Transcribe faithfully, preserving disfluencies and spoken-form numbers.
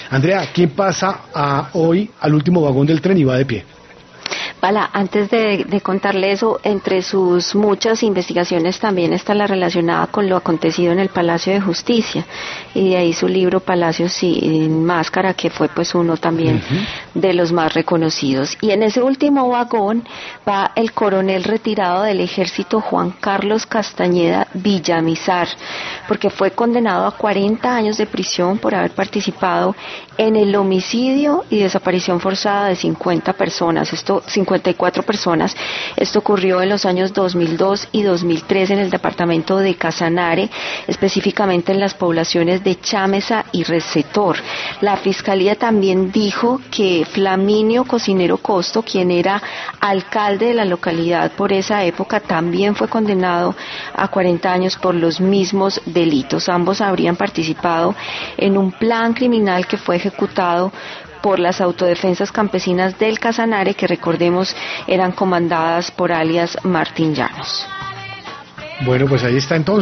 Andrea, ¿quién pasa a, hoy al último vagón del tren y va de pie? Pala, antes de, de contarle eso, entre sus muchas investigaciones también está la relacionada con lo acontecido en el Palacio de Justicia, y de ahí su libro Palacios sin Máscara, que fue pues uno también uh-huh. de los más reconocidos. Y en ese último vagón va el coronel retirado del ejército Juan Carlos Castañeda Villamizar, porque fue condenado a cuarenta años de prisión por haber participado en el homicidio y desaparición forzada de cincuenta personas, esto cincuenta y cuatro personas. Esto ocurrió en los años dos mil dos y dos mil tres en el departamento de Casanare, específicamente en las poblaciones de Chámeza y Recetor. La fiscalía también dijo que Flaminio Cocinero Costo, quien era alcalde de la localidad por esa época, también fue condenado a cuarenta años por los mismos delitos. Ambos habrían participado en un plan criminal que fue ejecutado por las autodefensas campesinas del Casanare, que recordemos eran comandadas por alias Martín Llanos. Bueno, pues ahí está entonces.